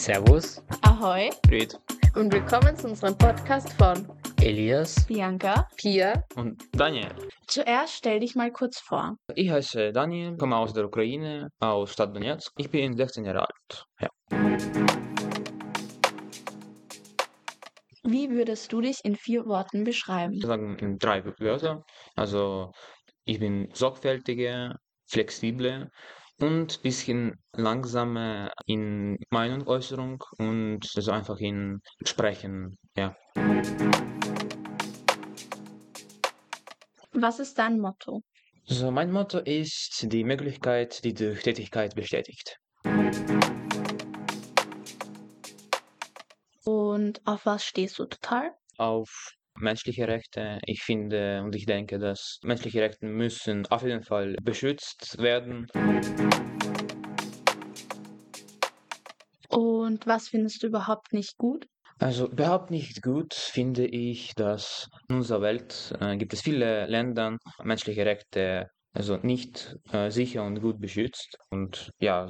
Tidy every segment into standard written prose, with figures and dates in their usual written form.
Servus, Ahoi Fred und willkommen zu unserem Podcast von Elias. Bianca. Pia. und Daniel. Zuerst stell dich mal kurz vor. Ich heiße Daniel, komme aus der Ukraine, aus Stadt Donetsk. Ich bin 16 Jahre alt. Ja. Wie würdest du dich in 4 Worten beschreiben? Ich sagen in 3 Wörter. Also ich bin sorgfältiger, flexibler und bisschen langsamer in Meinungsäußerung und also einfach in Sprechen. Ja. Was ist dein Motto? Also mein Motto ist die Möglichkeit, die durch Tätigkeit bestätigt. Und auf was stehst du total? Auf menschliche Rechte. Ich finde und ich denke, dass menschliche Rechte müssen auf jeden Fall beschützt werden. Und was findest du überhaupt nicht gut? Also überhaupt nicht gut finde ich, dass in unserer Welt gibt es viele Länder menschliche Rechte also nicht sicher und gut beschützt. Und ja,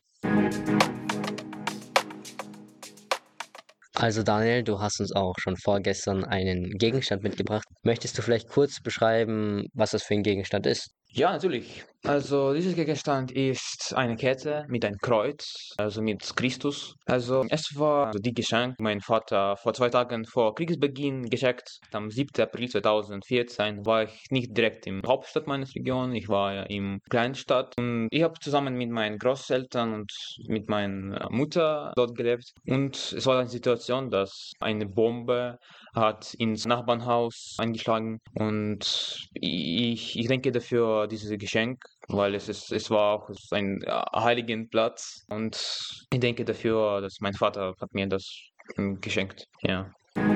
Also Daniel, du hast uns auch schon vorgestern einen Gegenstand mitgebracht. Möchtest du vielleicht kurz beschreiben, was das für ein Gegenstand ist? ja, natürlich. Also dieser Gegenstand ist eine Kette mit einem Kreuz, also mit Christus. Also es war die Geschenk, mein Vater vor 2 Tagen vor Kriegsbeginn geschenkt. Am 7. April 2014 war ich nicht direkt im Hauptstadt meines Regions, ich war ja in Kleinstadt. Und ich habe zusammen mit meinen Großeltern und mit meiner Mutter dort gelebt. Und es war eine Situation, dass eine Bombe hat ins Nachbarnhaus eingeschlagen und ich denke dafür dieses Geschenk, weil es war auch ein heiligen Platz und ich denke dafür, dass mein Vater hat mir das geschenkt. Ja.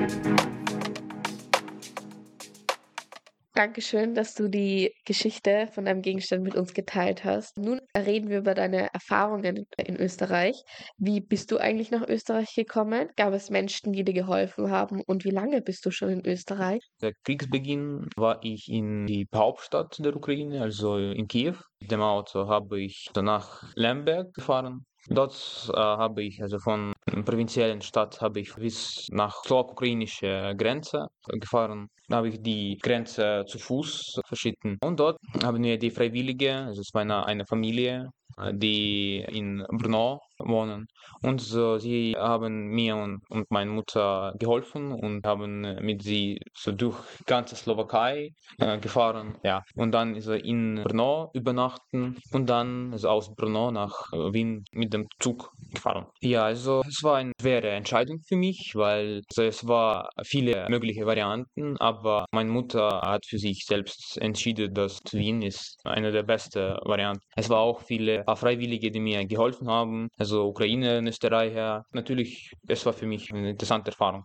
Dankeschön, dass du die Geschichte von deinem Gegenstand mit uns geteilt hast. Nun reden wir über deine Erfahrungen in Österreich. Wie bist du eigentlich nach Österreich gekommen? Gab es Menschen, die dir geholfen haben? Und wie lange bist du schon in Österreich? Der Kriegsbeginn war ich in die Hauptstadt der Ukraine, also in Kiew. Mit dem Auto habe ich nach Lemberg gefahren. Dort habe ich, also von der provinziellen Stadt, habe ich bis nach slowak-ukrainische Grenze gefahren. Da habe ich die Grenze zu Fuß verschritten. Und dort haben wir die Freiwillige, also es war eine Familie, die in Brno wohnen. Und so, sie haben mir und meiner Mutter geholfen und haben mit sie so durch ganze Slowakei gefahren. Ja. Und dann so in Brno übernachten und dann also aus Brno nach Wien mit dem Zug gefahren. Ja, also es war eine schwere Entscheidung für mich, weil also es war viele mögliche Varianten, aber meine Mutter hat für sich selbst entschieden, dass Wien ist eine der besten Varianten. Es war auch viele Freiwillige, die mir geholfen haben, also Ukrainer, Österreicher. Natürlich, es war für mich eine interessante Erfahrung.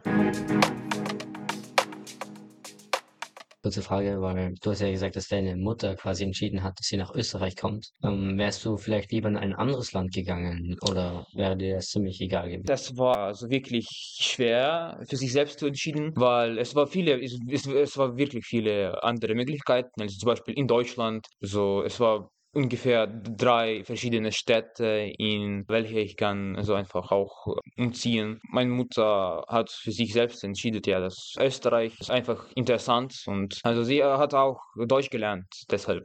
Kurze Frage, weil du hast ja gesagt, dass deine Mutter quasi entschieden hat, dass sie nach Österreich kommt. Wärst du vielleicht lieber in ein anderes Land gegangen oder wäre dir das ziemlich egal gewesen? Das war also wirklich schwer für sich selbst zu entschieden, weil es war wirklich viele andere Möglichkeiten, also zum Beispiel in Deutschland, so es war ungefähr 3 verschiedene Städte, in welche ich kann also einfach auch umziehen. Meine Mutter hat für sich selbst entschieden, ja, dass Österreich ist einfach interessant und also sie hat auch Deutsch gelernt, deshalb.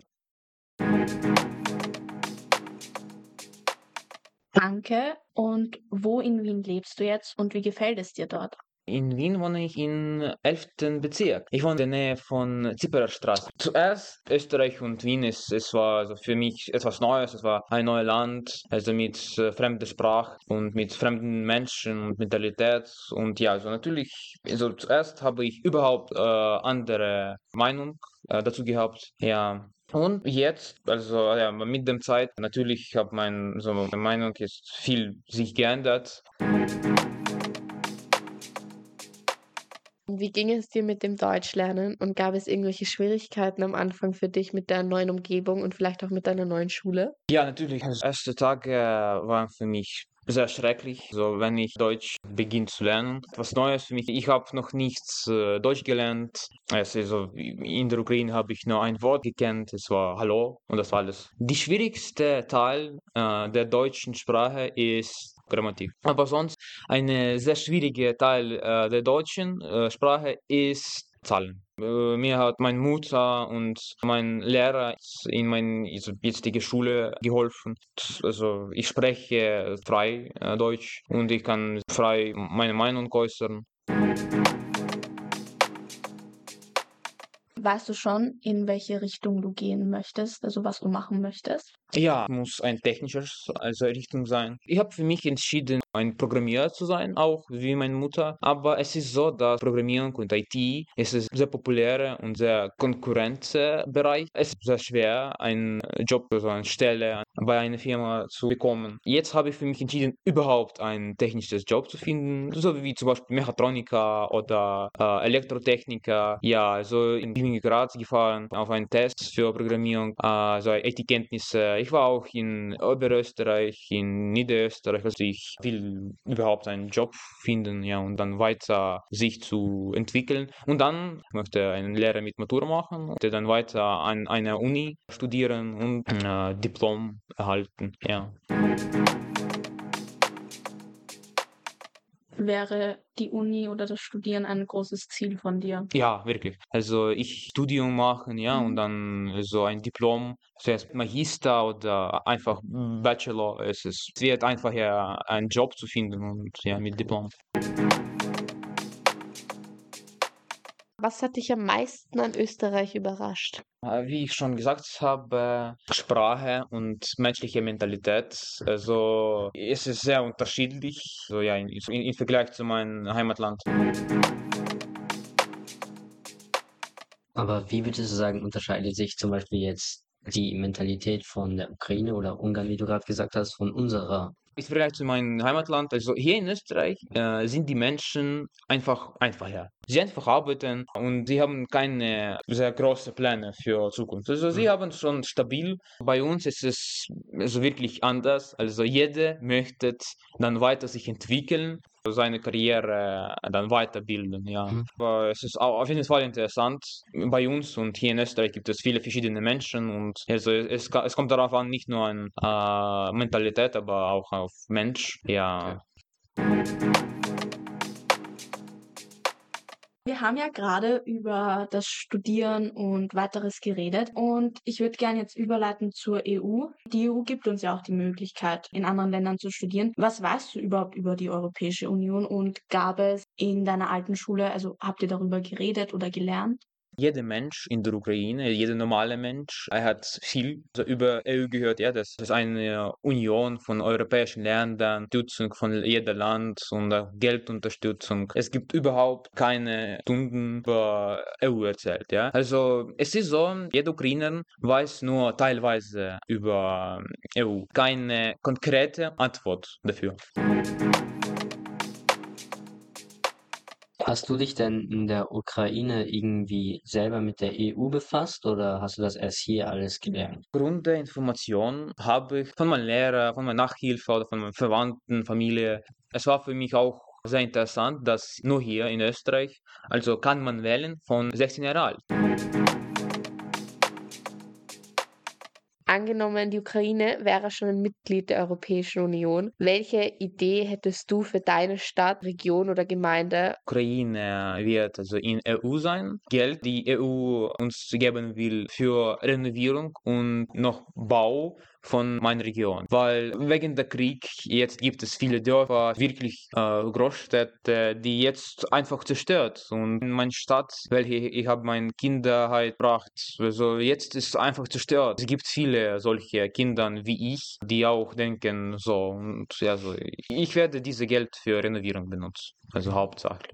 Danke. Und wo in Wien lebst du jetzt und wie gefällt es dir dort? In Wien wohne ich im 11. Bezirk. Ich wohne in der Nähe von Zipperer Straße. Zuerst Österreich und Wien, es war also für mich etwas Neues, es war ein neues Land, also mit fremder Sprache und mit fremden Menschen und Mentalität. Und ja, also natürlich, also zuerst habe ich überhaupt andere Meinung dazu gehabt. Ja. Und jetzt, also ja, mit der Zeit, natürlich habe meine Meinung ist viel sich geändert. Und wie ging es dir mit dem Deutschlernen? Und gab es irgendwelche Schwierigkeiten am Anfang für dich mit der neuen Umgebung und vielleicht auch mit deiner neuen Schule? Ja, natürlich. Also erste Tage waren für mich sehr schrecklich. So, wenn ich Deutsch beginne zu lernen, etwas Neues für mich. Ich habe noch nichts Deutsch gelernt. Also in der Ukraine habe ich nur ein Wort gekannt. Es war Hallo und das war alles. Die schwierigste Teil der deutschen Sprache ist Grammatik. Aber sonst eine sehr schwierige Teil der deutschen Sprache ist Zahlen. Mir hat meine Mutter und mein Lehrer in meiner jetzigen Schule geholfen. Also ich spreche frei Deutsch und ich kann frei meine Meinung äußern. Weißt du schon, in welche Richtung du gehen möchtest, also was du machen möchtest? Ja, muss ein technisches Richtung sein. Ich habe für mich entschieden, ein Programmierer zu sein, auch wie meine Mutter. Aber es ist so, dass Programmierung und IT es ist sehr populärer und sehr Konkurrenzbereich. Es ist sehr schwer, einen Job, also eine Stelle bei einer Firma zu bekommen. Jetzt habe ich für mich entschieden, überhaupt ein technisches Job zu finden, so wie zum Beispiel Mechatroniker oder Elektrotechniker. Ja, also ich bin gerade gefahren auf einen Test für Programmierung, also IT-Kenntnisse. Ich war auch in Oberösterreich, in Niederösterreich. Also ich will überhaupt einen Job finden, ja, und dann weiter sich zu entwickeln. Und dann möchte ich eine Lehre mit Matura machen und dann weiter an einer Uni studieren und Diplom erhalten, ja. Wäre die Uni oder das Studieren ein großes Ziel von dir? Ja, wirklich. Also ich Studium machen, ja, und dann so ein Diplom, zuerst Magister oder einfach Bachelor. Es wird einfacher, einen Job zu finden und ja, mit Diplom. Was hat dich am meisten an Österreich überrascht? Wie ich schon gesagt habe, Sprache und menschliche Mentalität. Also es ist sehr unterschiedlich, so ja, in Vergleich zu meinem Heimatland. Aber wie würdest du sagen, unterscheidet sich zum Beispiel jetzt die Mentalität von der Ukraine oder Ungarn, wie du gerade gesagt hast, von unserer? Im Vergleich zu meinem Heimatland, also hier in Österreich, sind die Menschen einfach einfacher. Sie einfach arbeiten und sie haben keine sehr großen Pläne für Zukunft. Also sie haben schon stabil. Bei uns ist es also wirklich anders. Also jeder möchte dann weiter sich entwickeln, seine Karriere dann weiterbilden, ja. Mhm. Aber es ist auf jeden Fall interessant. Bei uns und hier in Österreich gibt es viele verschiedene Menschen und also es kommt darauf an, nicht nur an Mentalität, aber auch auf Mensch, ja. Wir haben ja gerade über das Studieren und Weiteres geredet und ich würde gerne jetzt überleiten zur EU. Die EU gibt uns ja auch die Möglichkeit, in anderen Ländern zu studieren. Was weißt du überhaupt über die Europäische Union und gab es in deiner alten Schule, also habt ihr darüber geredet oder gelernt? Jeder Mensch in der Ukraine, jeder normale Mensch, er hat viel über EU gehört. Ja, das ist eine Union von europäischen Ländern, Unterstützung von jedem Land und auch Geldunterstützung. Es gibt überhaupt keine Stunden über EU erzählt. Ja, also es ist so, jeder Ukrainer weiß nur teilweise über EU, keine konkrete Antwort dafür. Hast du dich denn in der Ukraine irgendwie selber mit der EU befasst oder hast du das erst hier alles gelernt? Grundinformation habe ich von meinem Lehrer, von meiner Nachhilfe oder von meinen Verwandten, Familie. Es war für mich auch sehr interessant, dass nur hier in Österreich, also kann man wählen von 16 Jahren alt. Angenommen, die Ukraine wäre schon ein Mitglied der Europäischen Union. Welche Idee hättest du für deine Stadt, Region oder Gemeinde? Ukraine wird also in EU sein. Geld, die EU uns geben will für Renovierung und noch Bau von meiner Region. Weil wegen der Krieg jetzt gibt es viele Dörfer, wirklich Großstädte, die jetzt einfach zerstört. Und in meiner Stadt, welche ich habe meine Kindheit gebracht, also jetzt ist einfach zerstört. Es gibt viele solche Kinder wie ich, die auch denken so. Und ja, so, ich werde dieses Geld für Renovierung benutzen. Also hauptsächlich.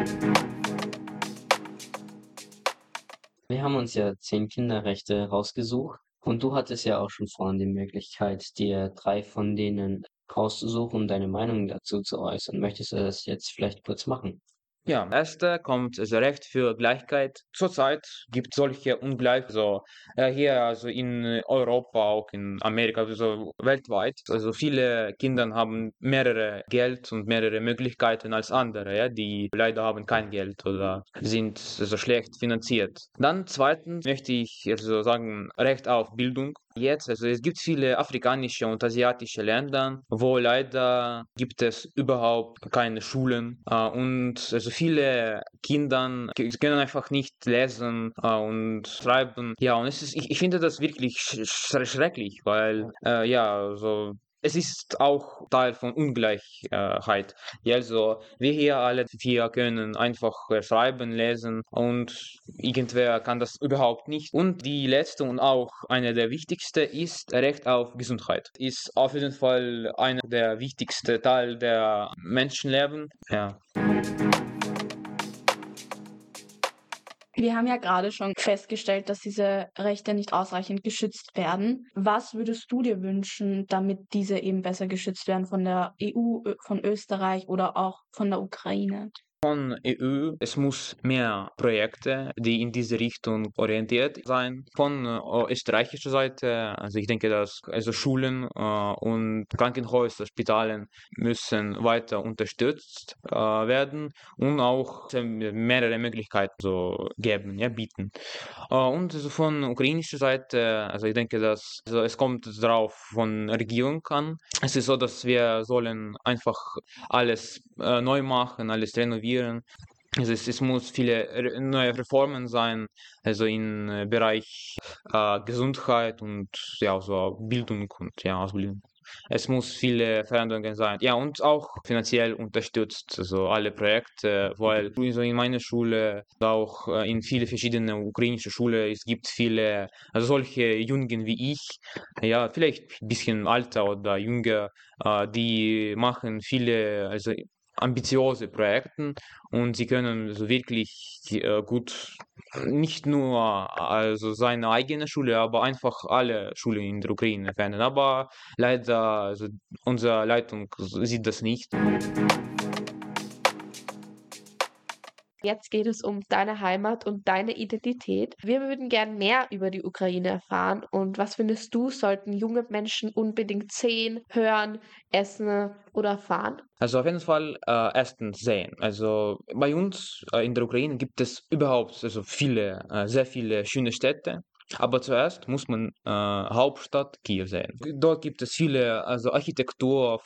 Wir haben uns ja 10 Kinderrechte rausgesucht und du hattest ja auch schon vorhin die Möglichkeit, dir 3 von denen rauszusuchen und deine Meinung dazu zu äußern. Möchtest du das jetzt vielleicht kurz machen? Ja, erster kommt also Recht für Gleichheit. Zurzeit gibt es solche Ungleich, also hier also in Europa, auch in Amerika, also weltweit. Also viele Kinder haben mehrere Geld und mehrere Möglichkeiten als andere, ja, die leider haben kein Geld oder sind also schlecht finanziert. Dann zweitens möchte ich also sagen Recht auf Bildung. Jetzt, also es gibt viele afrikanische und asiatische Länder, wo leider gibt es überhaupt keine Schulen und also viele Kinder können einfach nicht lesen und schreiben. Ja, und ich finde das wirklich schrecklich, weil ja, also es ist auch Teil von Ungleichheit. Ja, also wir hier alle vier können einfach schreiben, lesen und irgendwer kann das überhaupt nicht. Und die letzte und auch eine der wichtigsten ist Recht auf Gesundheit. Ist auf jeden Fall einer der wichtigsten Teil der Menschenleben. Ja. Wir haben ja gerade schon festgestellt, dass diese Rechte nicht ausreichend geschützt werden. Was würdest du dir wünschen, damit diese eben besser geschützt werden von der EU, von Österreich oder auch von der Ukraine? Von EU, es muss mehr Projekte, die in diese Richtung orientiert sein. Von österreichischer Seite, also ich denke, dass also Schulen und Krankenhäuser, Spitalen müssen weiter unterstützt werden und auch mehrere Möglichkeiten so geben, ja, bieten. Und also von ukrainischer Seite, also ich denke, dass also es kommt darauf von Regierung an. Es ist so, dass wir sollen einfach alles neu machen, alles renovieren. Also es muss viele neue Reformen sein, also im Bereich Gesundheit und ja, so Bildung und ja, Ausbildung. Es muss viele Veränderungen sein. Ja, und auch finanziell unterstützt, also alle Projekte, weil so in meiner Schule, auch in viele verschiedene ukrainische Schulen, es gibt viele, also solche Jungen wie ich, ja, vielleicht ein bisschen älter oder jünger, die machen viele, also ambitiose Projekte und sie können so wirklich gut nicht nur also seine eigene Schule, aber einfach alle Schulen in der Ukraine verändern. Aber leider, also unsere Leitung sieht das nicht. Jetzt geht es um deine Heimat und deine Identität. Wir würden gern mehr über die Ukraine erfahren. Und was findest du, sollten junge Menschen unbedingt sehen, hören, essen oder erfahren? Also auf jeden Fall erstens sehen. Also bei uns in der Ukraine gibt es überhaupt also sehr viele schöne Städte. Aber zuerst muss man Hauptstadt Kiew sehen. Dort gibt es viele also Architektur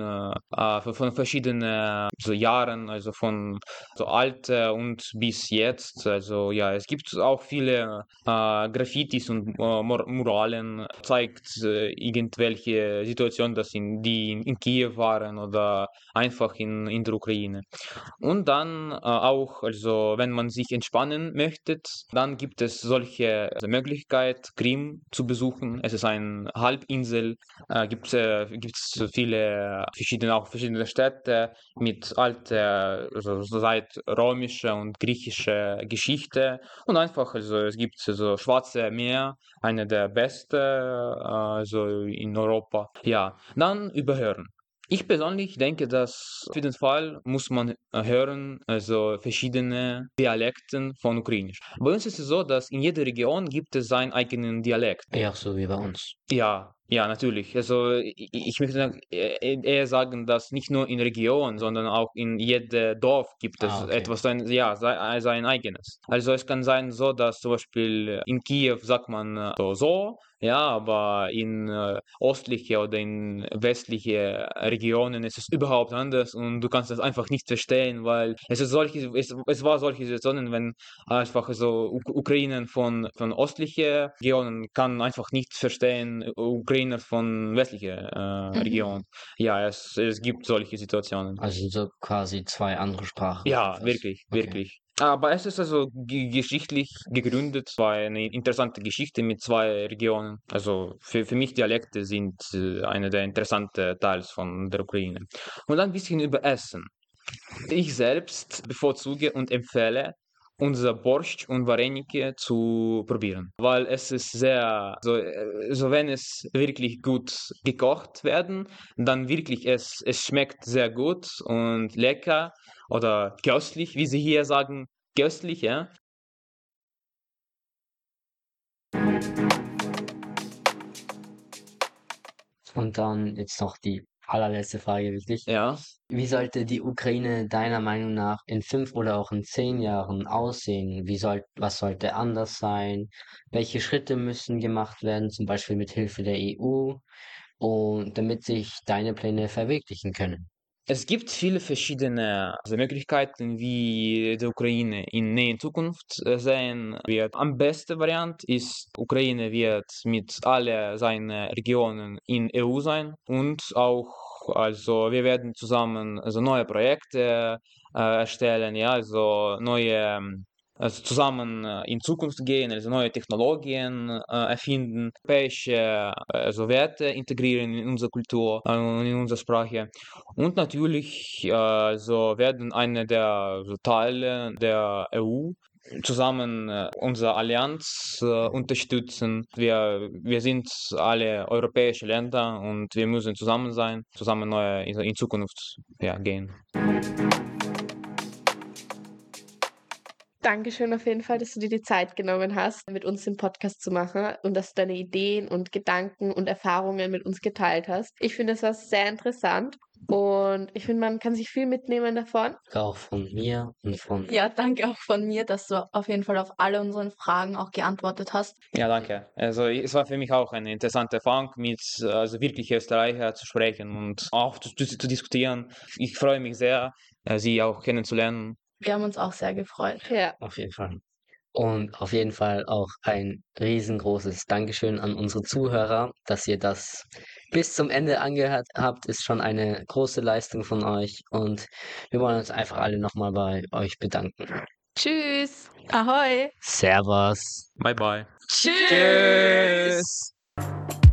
von verschiedenen so Jahren, also von so alte und bis jetzt. Also ja, es gibt auch viele Graffitis und Muralen, zeigt irgendwelche Situationen, die in Kiew waren oder einfach in der Ukraine. Und dann auch, also wenn man sich entspannen möchte, dann gibt es solche also Möglichkeit, Krim zu besuchen. Es ist eine Halbinsel, gibt's auch verschiedene Städte mit alter, also seit römischer und griechischer Geschichte und einfach, also es gibt so Schwarze Meer, eine der besten, also in Europa. Ja, dann überhören. Ich persönlich denke, dass auf jeden Fall muss man hören, also verschiedene Dialekten von Ukrainisch. Bei uns ist es so, dass in jeder Region gibt es seinen eigenen Dialekt. Ja, so wie bei uns. Ja, ja, natürlich. Also ich möchte eher sagen, dass nicht nur in Region, sondern auch in jedem Dorf gibt es Okay. etwas, sein eigenes. Also es kann sein so, dass zum Beispiel in Kiew sagt man so, ja, aber in östliche oder in westliche Regionen ist es überhaupt anders und du kannst das einfach nicht verstehen, weil es war solche Situationen, wenn einfach so Ukrainer von östlichen Regionen kann einfach nicht verstehen Ukrainer von westlichen Regionen. Ja, es gibt solche Situationen. Also so quasi zwei andere Sprachen oder Ja, was? wirklich, Okay. wirklich. Aber es ist also geschichtlich gegründet, war eine interessante Geschichte mit zwei Regionen. Also für mich Dialekte sind eine der interessanten Teils von der Ukraine. Und dann ein bisschen über Essen. Ich selbst bevorzuge und empfehle, unser Borscht und Vareniki zu probieren, weil es ist so wenn es wirklich gut gekocht werden, dann wirklich es schmeckt sehr gut und lecker oder köstlich, wie sie hier sagen, köstlich, ja. Und dann jetzt noch die allerletzte Frage wirklich. Ja. Wie sollte die Ukraine deiner Meinung nach in 5 oder auch in 10 Jahren aussehen? Was sollte anders sein? Welche Schritte müssen gemacht werden, zum Beispiel mit Hilfe der EU, und damit sich deine Pläne verwirklichen können? Es gibt viele verschiedene Möglichkeiten, wie die Ukraine in näher Zukunft sehen wird. Am besten Variant ist, Ukraine wird mit alle seinen Regionen in EU sein und auch, also wir werden zusammen neue Projekte erstellen, ja, also zusammen in Zukunft gehen, also neue Technologien erfinden, europäische Werte integrieren in unsere Kultur und in unsere Sprache. Und natürlich werden eine der Teile der EU zusammen unsere Allianz unterstützen. Wir sind alle europäische Länder und wir müssen zusammen sein, zusammen in Zukunft gehen. Dankeschön auf jeden Fall, dass du dir die Zeit genommen hast, mit uns den Podcast zu machen und dass du deine Ideen und Gedanken und Erfahrungen mit uns geteilt hast. Ich finde, es war sehr interessant und ich finde, man kann sich viel mitnehmen davon. Auch von mir und von Ja, danke auch von mir, dass du auf jeden Fall auf alle unseren Fragen auch geantwortet hast. Ja, danke. Also es war für mich auch eine interessante Erfahrung, mit wirklich Österreicher zu sprechen und auch zu diskutieren. Ich freue mich sehr, Sie auch kennenzulernen. Wir haben uns auch sehr gefreut. Ja, auf jeden Fall. Und auf jeden Fall auch ein riesengroßes Dankeschön an unsere Zuhörer, dass ihr das bis zum Ende angehört habt, ist schon eine große Leistung von euch. Und wir wollen uns einfach alle nochmal bei euch bedanken. tschüss! Ahoi! Servus. Bye bye. Tschüss! Tschüss.